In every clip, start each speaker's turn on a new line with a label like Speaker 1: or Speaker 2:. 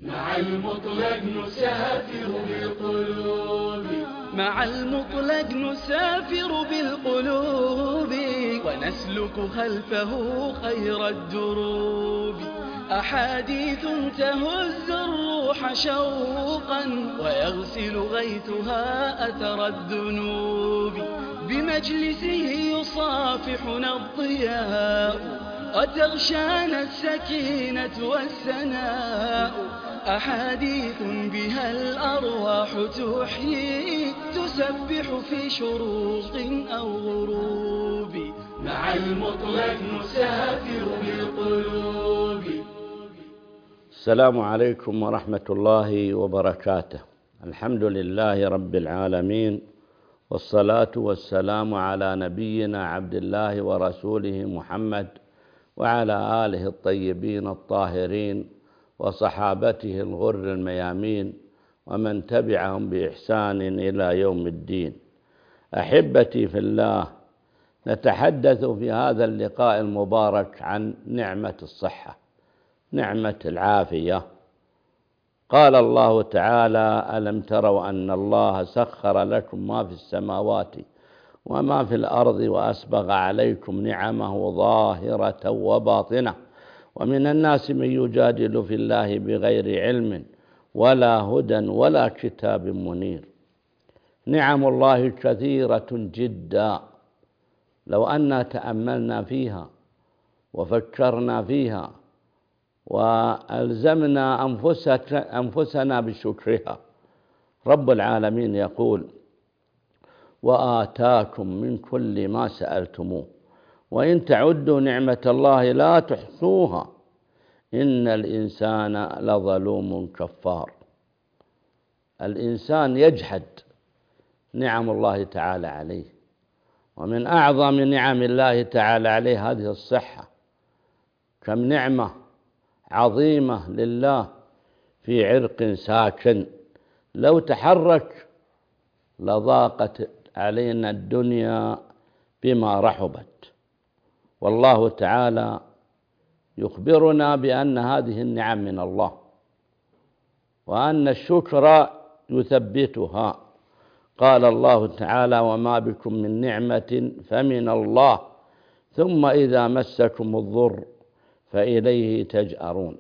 Speaker 1: مع المطلق نسافر بالقلوب،
Speaker 2: مع المطلق نسافر بالقلوب، ونسلك خلفه خير الدروب. أحاديث تهز الروح شوقا، ويغسل غيثها أثر الذنوب. بمجلسه يصافحنا الضياء، وتغشانا السكينة والسناء. أحاديث بها الأرواح تحيي، تسبح في شروق أو غروب.
Speaker 1: مع المطلق نسافر بالقلوب.
Speaker 3: السلام عليكم ورحمة الله وبركاته. الحمد لله رب العالمين، والصلاة والسلام على نبينا عبد الله ورسوله محمد، وعلى آله الطيبين الطاهرين، وصحابته الغر الميامين، ومن تبعهم بإحسان إلى يوم الدين. أحبتي في الله، نتحدث في هذا اللقاء المبارك عن نعمة الصحة، نعمة العافية. قال الله تعالى: ألم تروا أن الله سخر لكم ما في السماوات وما في الأرض وأسبغ عليكم نعمه ظاهرة وباطنة، ومن الناس من يجادل في الله بغير علم ولا هدى ولا كتاب منير. نعم الله كثيرة جدا، لو أننا تأملنا فيها وفكرنا فيها وألزمنا أنفسنا بشكرها. رب العالمين يقول: وآتاكم من كل ما سألتموه وإن تعدوا نعمة الله لا تحصوها إن الإنسان لظلوم كفار. الإنسان يجحد نعم الله تعالى عليه، ومن أعظم نعم الله تعالى عليه هذه الصحة. كم نعمة عظيمة لله في عرق ساكن، لو تحرك لضاقت علينا الدنيا بما رحبت. والله تعالى يخبرنا بأن هذه النعم من الله، وأن الشكر يثبتها. قال الله تعالى: وما بكم من نعمة فمن الله ثم إذا مسكم الضر فإليه تجأرون.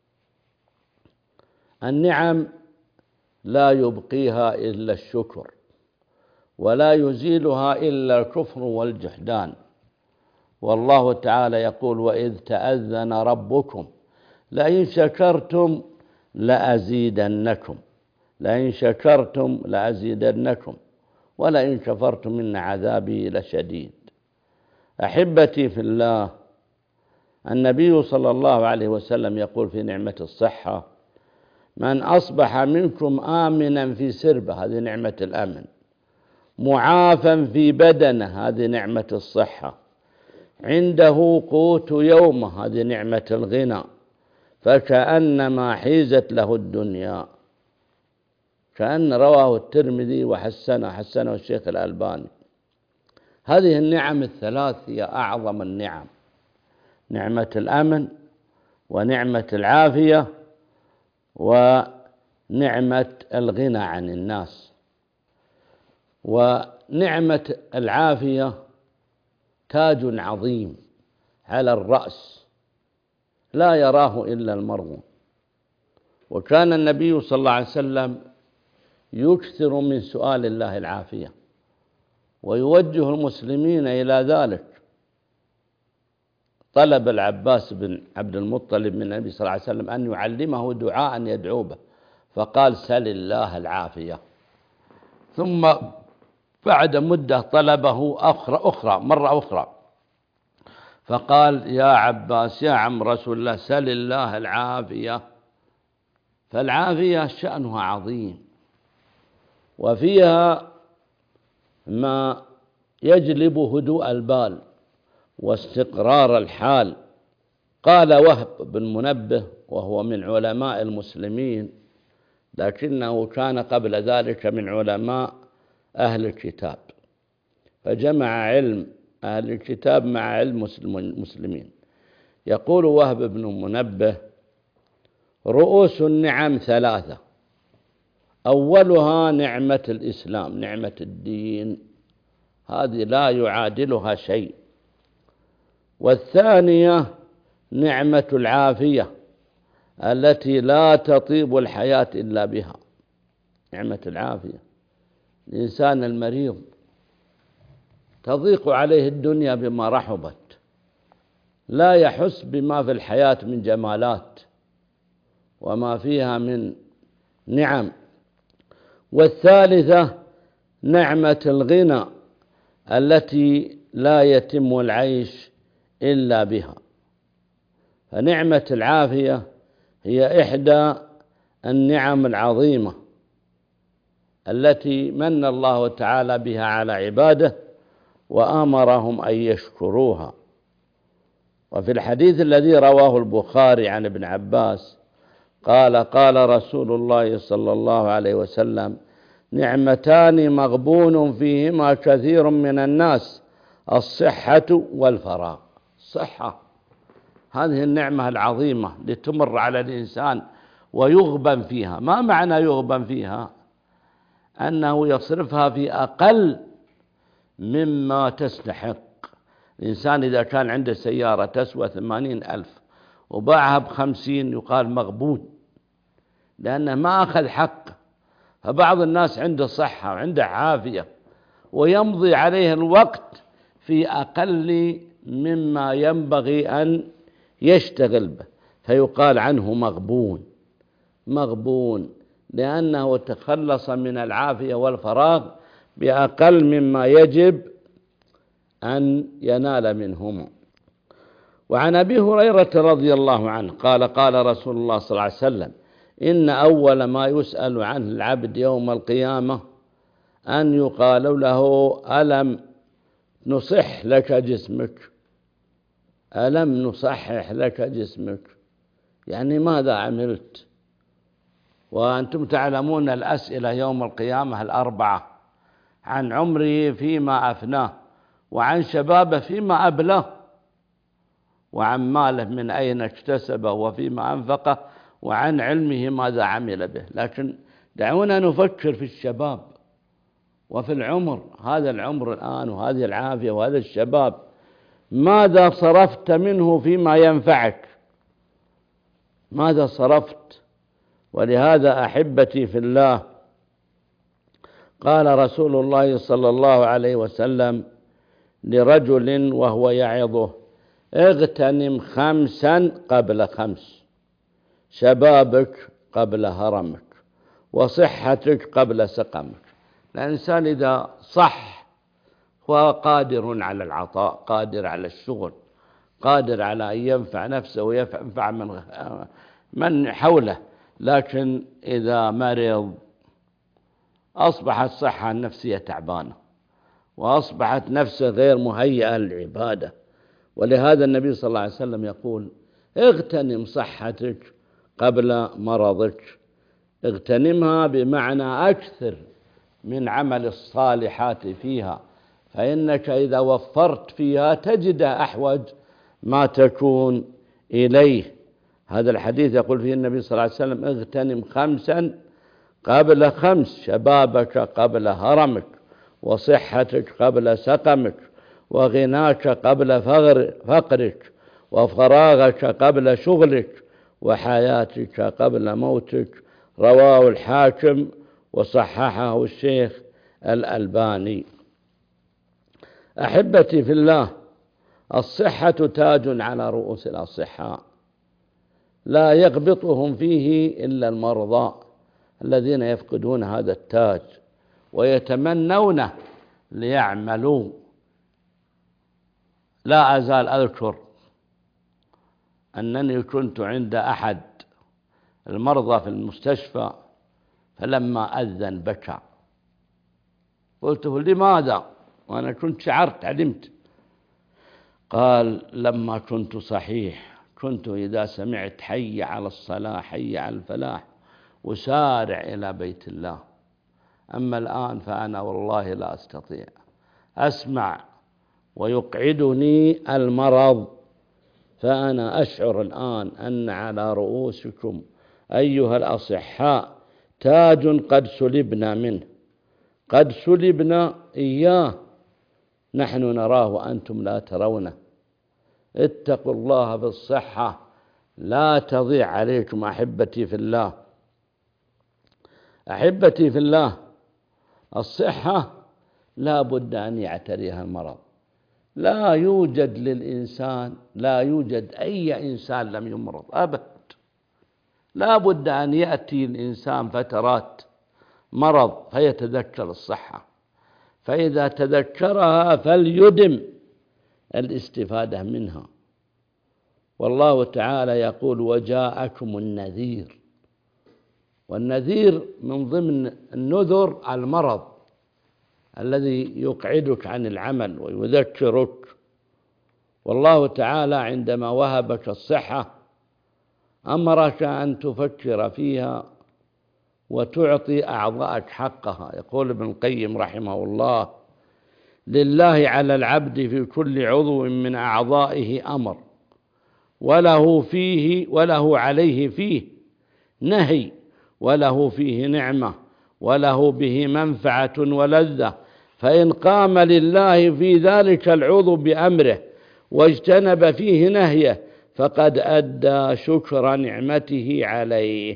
Speaker 3: النعم لا يبقيها إلا الشكر، ولا يزيلها إلا الكفر والجحدان. والله تعالى يقول: وإذ تأذن ربكم لئن شكرتم لأزيدنكم، لئن شكرتم لأزيدنكم ولئن كفرتم إن عذابي لشديد. أحبتي في الله، النبي صلى الله عليه وسلم يقول في نعمة الصحة: من أصبح منكم آمنا في سربه، هذه نعمة الأمن، معافا في بدنه، هذه نعمة الصحة، عنده قوت يومه، هذه نعمة الغنى، فكأنما حيزت له الدنيا. كأن رواه الترمذي وحسنه الشيخ الألباني. هذه النعم الثلاث هي أعظم النعم: نعمة الأمن، ونعمة العافية، ونعمة الغنى عن الناس. ونعمة العافية تاج عظيم على الرأس لا يراه إلا المرضى. وكان النبي صلى الله عليه وسلم يكثر من سؤال الله العافية، ويوجه المسلمين إلى ذلك. طلب العباس بن عبد المطلب من النبي صلى الله عليه وسلم أن يعلمه دعاء يدعو به، فقال: سل الله العافية. ثم بعد مدة طلبه مرة أخرى، فقال: يا عباس يا عم رسول الله، سل الله العافية. فالعافية شأنها عظيم، وفيها ما يجلب هدوء البال واستقرار الحال. قال وهب بن منبه، وهو من علماء المسلمين، لكنه كان قبل ذلك من علماء أهل الكتاب، فجمع علم أهل الكتاب مع علم المسلمين. يقول وهب بن منبه: رؤوس النعم ثلاثة: أولها نعمة الإسلام، نعمة الدين، هذه لا يعادلها شيء. والثانية نعمة العافية التي لا تطيب الحياة إلا بها، نعمة العافية. الإنسان المريض تضيق عليه الدنيا بما رحبت، لا يحس بما في الحياة من جمالات وما فيها من نعم. والثالثة نعمة الغنى التي لا يتم العيش إلا بها. فنعمة العافية هي إحدى النعم العظيمة التي من الله تعالى بها على عباده وآمرهم أن يشكروها. وفي الحديث الذي رواه البخاري عن ابن عباس قال: قال رسول الله صلى الله عليه وسلم: نعمتان مغبون فيهما كثير من الناس، الصحة والفراغ. الصحة هذه النعمة العظيمة لتمر على الإنسان ويغبن فيها. ما معنى يغبن فيها؟ أنه يصرفها في أقل مما تستحق. الإنسان إذا كان عنده سيارة تسوى 80,000 وباعها ب50 يقال مغبون، لأنه ما أخذ حقه. فبعض الناس عنده صحة وعنده عافية ويمضي عليه الوقت في أقل مما ينبغي أن يشتغل به، فيقال عنه مغبون. مغبون لأنه تخلص من العافية والفراغ بأقل مما يجب أن ينال منهما. وعن أبي هريرة رضي الله عنه قال: قال رسول الله صلى الله عليه وسلم: إن أول ما يسأل عنه العبد يوم القيامة أن يقال له: ألم نصح لك جسمك؟ ألم نصحح لك جسمك؟ يعني ماذا عملت؟ وأنتم تعلمون الأسئلة يوم القيامة الأربعة: عن عمره فيما أفناه، وعن شبابه فيما أبلاه، وعن ماله من أين اكتسبه وفيما أنفقه، وعن علمه ماذا عمل به. لكن دعونا نفكر في الشباب وفي العمر، هذا العمر الآن وهذه العافية وهذا الشباب، ماذا صرفت منه فيما ينفعك؟ ماذا صرفت؟ ولهذا أحبتي في الله قال رسول الله صلى الله عليه وسلم لرجل وهو يعظه: اغتنم 5 قبل 5، شبابك قبل هرمك، وصحتك قبل سقمك. الإنسان إذا صح هو قادر على العطاء، قادر على الشغل، قادر على أن ينفع نفسه وينفع من حوله. لكن إذا مرض أصبحت الصحة النفسية تعبانة، وأصبحت نفسه غير مهيئة للعبادة. ولهذا النبي صلى الله عليه وسلم يقول: اغتنم صحتك قبل مرضك. اغتنمها بمعنى أكثر من عمل الصالحات فيها، فإنك إذا وفرت فيها تجد أحوج ما تكون إليه. هذا الحديث يقول فيه النبي صلى الله عليه وسلم: اغتنم 5 قبل 5، شبابك قبل هرمك، وصحتك قبل سقمك، وغناك قبل فقرك، وفراغك قبل شغلك، وحياتك قبل موتك. رواه الحاكم وصححه الشيخ الألباني. أحبتي في الله، الصحة تاج على رؤوس الأصحاء، لا يغبطهم فيه إلا المرضى الذين يفقدون هذا التاج ويتمنونه ليعملوا. لا أزال أذكر أنني كنت عند أحد المرضى في المستشفى، فلما أذن بكى. قلت: لماذا؟ وأنا كنت شعرت علمت. قال: لما كنت صحيح كنت إذا سمعت حي على الصلاة حي على الفلاح وسارع إلى بيت الله، أما الآن فأنا والله لا أستطيع، أسمع ويقعدني المرض، فأنا أشعر الآن أن على رؤوسكم أيها الأصحاء تاج قد سلبنا منه، قد سلبنا إياه، نحن نراه وأنتم لا ترونه. اتقوا الله بالصحة لا تضيع عليكم. أحبتي في الله، أحبتي في الله، الصحة لا بد أن يعتريها المرض. لا يوجد للإنسان، لا يوجد أي إنسان لم يمرض أبد. لا بد أن يأتي الإنسان فترات مرض فيتذكر الصحة، فإذا تذكرها فليدم الاستفادة منها. والله تعالى يقول وجاءكم النذير، والنذير من ضمن النذر المرض الذي يقعدك عن العمل ويذكرك. والله تعالى عندما وهبك الصحة أمرك أن تفكر فيها وتعطي أعضاءك حقها. يقول ابن القيم رحمه الله لله على العبد في كل عضو من أعضائه أمر، وله عليه فيه نهي، وله فيه نعمة، وله به منفعة ولذة. فإن قام لله في ذلك العضو بأمره واجتنب فيه نهيه فقد أدى شكر نعمته عليه،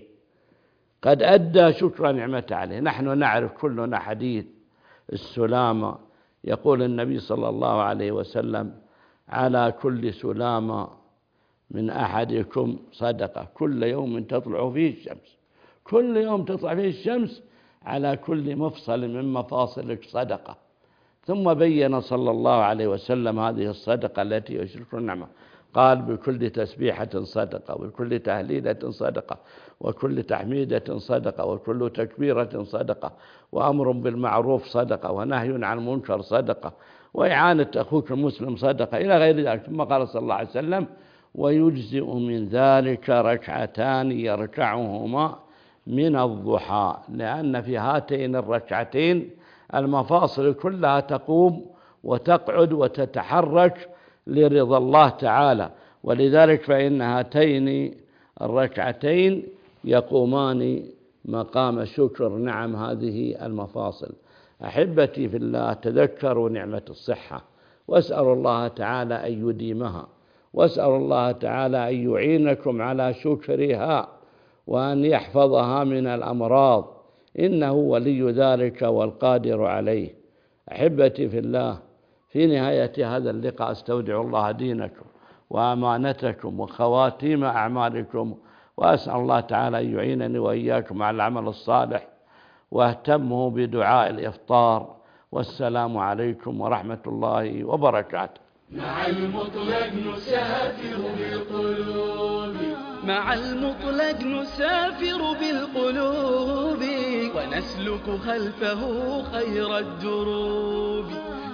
Speaker 3: قد أدى شكر نعمته عليه. نحن نعرف كلنا حديث السلامة، يقول النبي صلى الله عليه وسلم على كل سلامة من أحدكم صدقة كل يوم تطلع فيه الشمس، كل يوم تطلع فيه الشمس على كل مفصل من مفاصلك صدقة. ثم بين صلى الله عليه وسلم هذه الصدقة التي يشرك النعمة، قال بكل تسبيحة صدقة، وكل تهليلة صدقة، وكل تحميدة صدقة، وكل تكبيرة صدقة، وأمر بالمعروف صدقة، ونهي عن المنكر صدقة، وإعانة أخوك المسلم صدقة، إلى غير ذلك. ثم قال صلى الله عليه وسلم ويجزئ من ذلك ركعتان يركعهما من الضحى، لأن في هاتين الركعتين المفاصل كلها تقوم وتقعد وتتحرك لرضا الله تعالى، ولذلك فإن هاتين الركعتين يقومان مقام شكر نعم هذه المفاصل. أحبتي في الله، تذكروا نعمة الصحة، واسألوا الله تعالى أن يديمها، واسألوا الله تعالى أن يعينكم على شكرها وأن يحفظها من الأمراض، إنه ولي ذلك والقادر عليه. أحبتي في الله، في نهاية هذا اللقاء استودع الله دينكم وأمانتكم وخواتيم أعمالكم، وأسأل الله تعالى أن يعينني وإياكم على العمل الصالح، واهتموا بدعاء الإفطار. والسلام عليكم ورحمة الله وبركاته.
Speaker 1: مع المطلق نسافر بالقلوب،
Speaker 2: مع المطلق نسافر بالقلوب، ونسلك خلفه خير الدروب.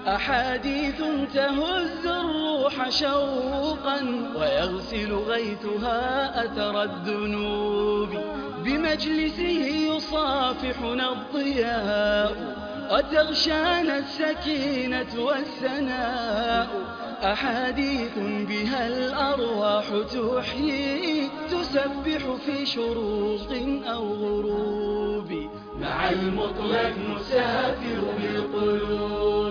Speaker 2: أحاديث تهز الروح شوقا، ويغسل غيثها أثر الذنوب. بمجلسه يصافحنا الضياء، وتغشانا السكينة والسناء. أحاديث بها الأرواح تحيي، تسبح في شروق أو غروب.
Speaker 1: مع المطلق نسافر بالقلوب.